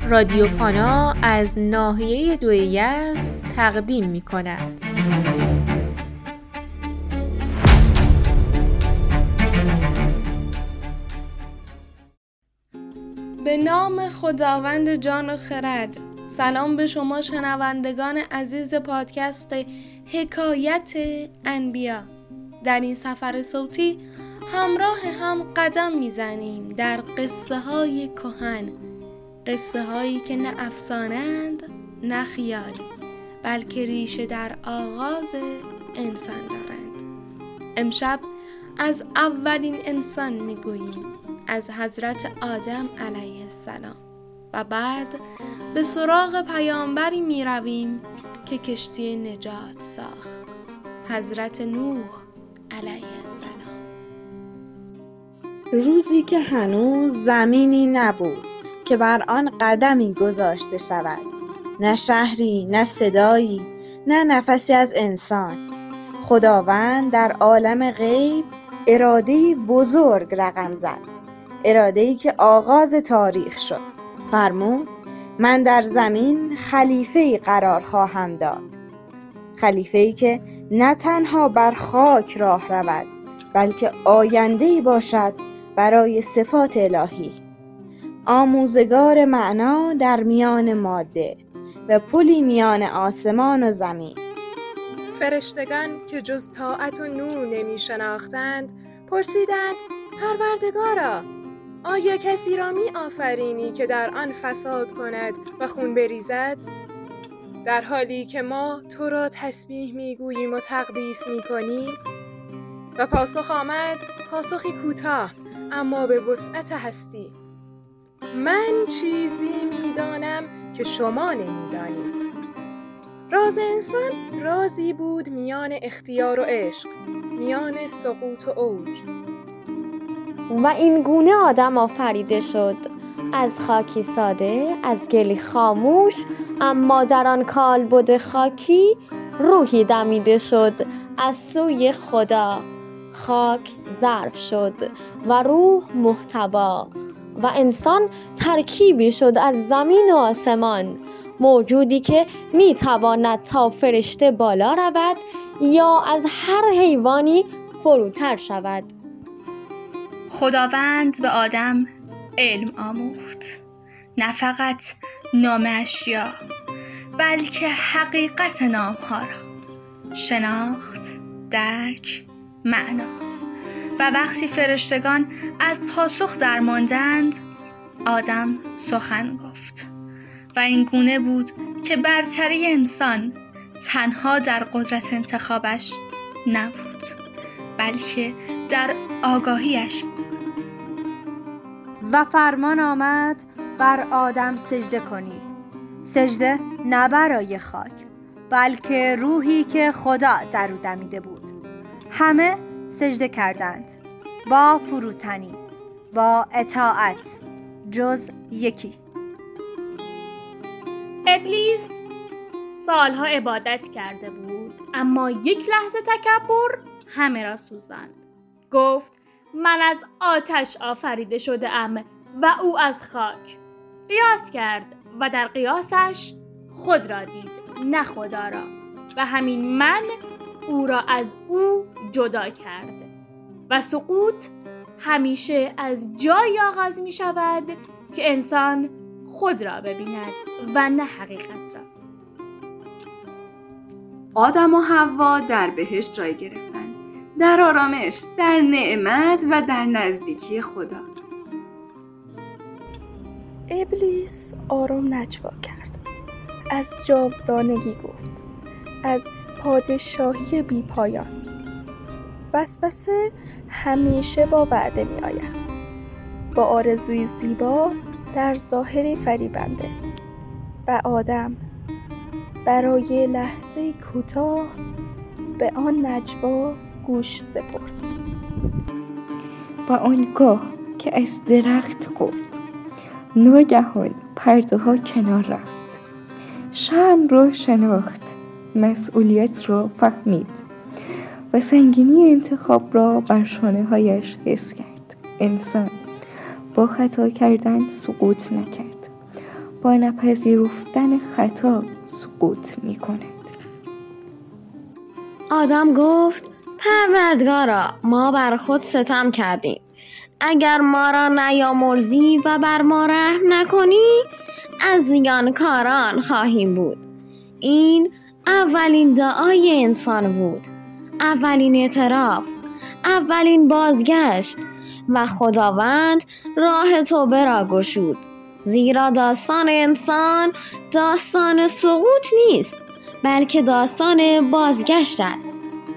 رادیو پانا از ناحیه 2 یزد تقدیم می کند. به نام خداوند جان و خرد. سلام به شما شنوندگان عزیز پادکست حکایت انبیا. در این سفر صوتی همراه هم قدم میزنیم در قصه های کهن، قصه هایی که نه افسانه‌اند نه خیال، بلکه ریشه در آغاز انسان دارند. امشب از اولین انسان میگوییم، از حضرت آدم علیه السلام، و بعد به سراغ پیامبری می رویم که کشتی نجات ساخت، حضرت نوح علیه السلام. روزی که هنوز زمینی نبود که بر آن قدمی گذاشته شود، نه شهری، نه صدایی، نه نفسی از انسان. خداوند در عالم غیب اراده‌ای بزرگ رقم زد، اراده‌ای که آغاز تاریخ شد. فرمود من در زمین خلیفه‌ای قرار خواهم داد، خلیفه‌ای که نه تنها بر خاک راه رود، بلکه آینده‌ای باشد برای صفات الهی، آموزگار معنا در میان ماده و پلی میان آسمان و زمین. فرشتگان که جز طاعت و نور نمی شناختند پرسیدند: پروردگارا، آیا کسی را می آفرینی که در آن فساد کند و خون بریزد؟ در حالی که ما تو را تسبیح می گوییم و تقدیس می کنیم؟ و پاسخ آمد، پاسخی کوتاه اما به وسعت هستی: من چیزی می دانم که شما نمی دانید. راز انسان رازی بود میان اختیار و عشق، میان سقوط و اوج. و این گونه آدم آفریده شد، از خاکی ساده، از گلی خاموش، اما در آن کالبد خاکی روحی دمیده شد از سوی خدا. خاک ظرف شد و روح محتوا، و انسان ترکیبی شد از زمین و آسمان، موجودی که میتواند تا فرشته بالا رود یا از هر حیوانی فروتر شود. خداوند به آدم علم آموخت، نه فقط نام اشیا، بلکه حقیقت نامها را، شناخت، درک، معنا. و وقتی فرشتگان از پاسخ درماندند، آدم سخن گفت. و این گونه بود که برتری انسان تنها در قدرت انتخابش نبود، بلکه در آگاهیش بود. و فرمان آمد بر آدم سجده کنید، سجده نه برای خاک، بلکه روحی که خدا در او دمیده بود. همه سجده کردند، با فروتنی، با اطاعت، جز یکی. ابلیس سالها عبادت کرده بود، اما یک لحظه تکبر همه را سوزاند. گفت من از آتش آفریده شده‌ام و او از خاک. قیاس کرد و در قیاسش خود را دید، نه خدا را، و همین من او را از او جدا کرد. و سقوط همیشه از جایی آغاز می شود که انسان خود را ببیند و نه حقیقت را. آدم و حوا در بهشت جای گرفتند، در آرامش، در نعمت و در نزدیکی خدا. ابلیس آرام نجوا کرد، از جاودانگی گفت، از پادشاهی بی پایان. وسوسه همیشه با وعده می آید، با آرزوی زیبا در ظاهری فریبنده. و آدم برای لحظه کوتاه به آن نجوا گوش سپرد. با آنگاه که از درخت خورد، ناگهان پرده‌ها کنار رفت. شرم را شناخت، مسئولیت را فهمید و سنگینی انتخاب را بر شانه‌هایش حس کرد. انسان با خطا کردن سقوط نکرد، با نپذیرفتن خطا سقوط می کند. آدم گفت پروردگارا ما بر خود ستم کردیم. اگر ما را نیامرزی و بر ما رحم نکنی از زیانکاران خواهیم بود. این اولین دعای انسان بود، اولین اعتراف، اولین بازگشت و خداوند راه توبه را گشود. زیرا داستان انسان داستان سقوط نیست، بلکه داستان بازگشت است.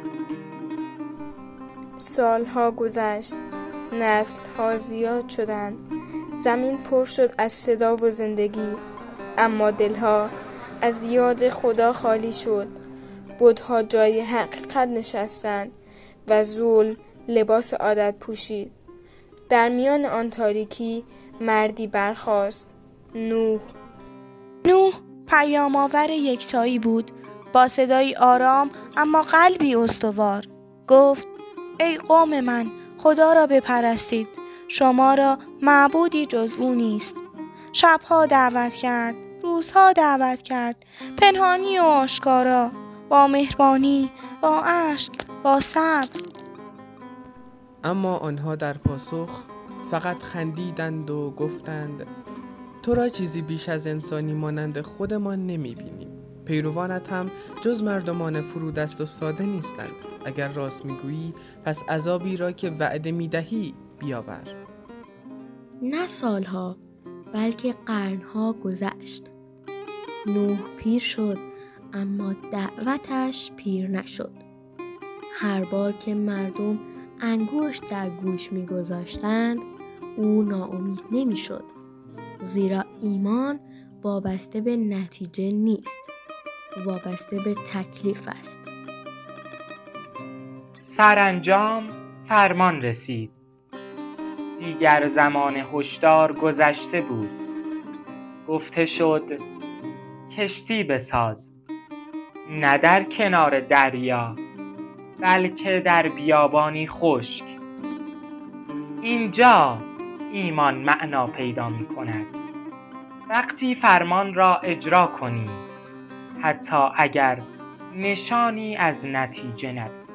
سالها گذشت، نسل‌ها زیاد شدند، زمین پر شد از صدا و زندگی، اما دلها از یاد خدا خالی شد. بت‌ها جای حقیقت نشستند و ظلم لباس عادت پوشید. در میان آن تاریکی مردی برخاست، نوح پیام آور یکتایی بود، با صدایی آرام اما قلبی استوار. گفت ای قوم من، خدا را بپرستید، شما را معبودی جز او نیست. شبها دعوت کرد، روزها دعوت کرد، پنهانی و آشکارا، با مهربانی، با عشق، با صبر. اما آنها در پاسخ فقط خندیدند و گفتند تو را چیزی بیش از انسانی مانند خودمان نمی‌بینیم. پیروانت هم جز مردمان فرودست و ساده نیستند. اگر راست میگویی پس عذابی را که وعده میدهی بیاور. نه سالها بلکه قرنها گذشت. نوح پیر شد اما دعوتش پیر نشد. هر بار که مردم انگشت در گوش می‌گذاشتند او ناامید نمی‌شد، زیرا ایمان وابسته به نتیجه نیست، وابسته به تکلیف است. سرانجام فرمان رسید. دیگر زمان هشدار گذشته بود. گفته شد کشتی بساز، نه در کنار دریا بلکه در بیابانی خشک. اینجا ایمان معنا پیدا می کند. وقتی فرمان را اجرا کنی، حتی اگر نشانی از نتیجه نداری.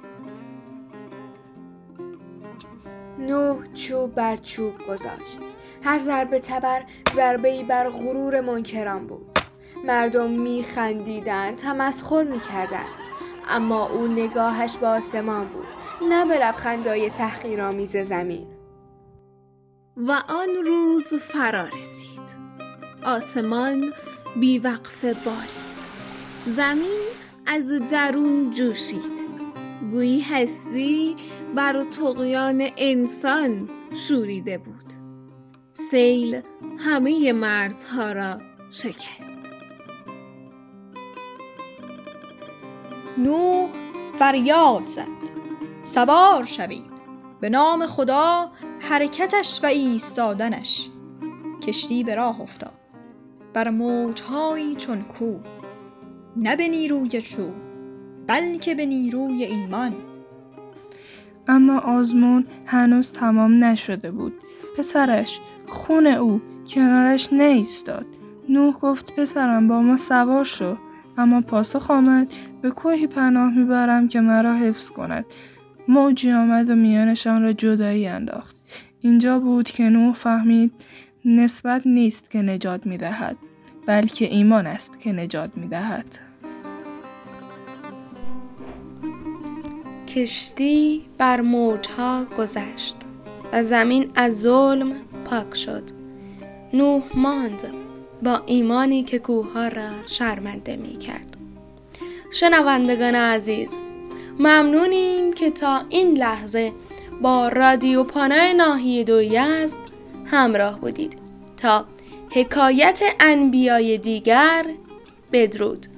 نوح چوب بر چوب گذاشت. هر ضربه تبر ضربه‌ای بر غرور منکران بود. مردم می‌خندیدند، تمسخر می‌کردند، اما او نگاهش به آسمان بود، نه به لبخندهای تحقیرآمیز زمین. و آن روز فرا رسید. آسمان بی‌وقفه بالید. زمین از درون جوشید. گویی هستی بر طغیان انسان شوریده بود. سیل همه مرزها را شکست. نوح فریاد زد سوار شوید، به نام خدا حرکتش و ایستادنش. کشتی به راه افتاد بر موجهایی چون کوه، نه به نیروی چوب بلکه به نیروی ایمان. اما آزمون هنوز تمام نشده بود. پسرش، خون او کنارش نایستاد. نوح گفت پسرم با ما سوار شو، اما پاسخ آمد به کوهی پناه میبرم که مرا حفظ کند. موجی آمد و میانشان را جدایی انداخت. اینجا بود که نوح فهمید نسبت نیست که نجات میدهد، بلکه ایمان است که نجات میدهد. کشتی بر موجها گذشت و زمین از ظلم پاک شد. نوح ماند با ایمانی که کوه‌ها را شرمنده می کرد. شنوندگان عزیز، ممنونیم که تا این لحظه با رادیو پانای ناحیه 2 یزد همراه بودید. تا حکایت انبیای دیگر، بدرود.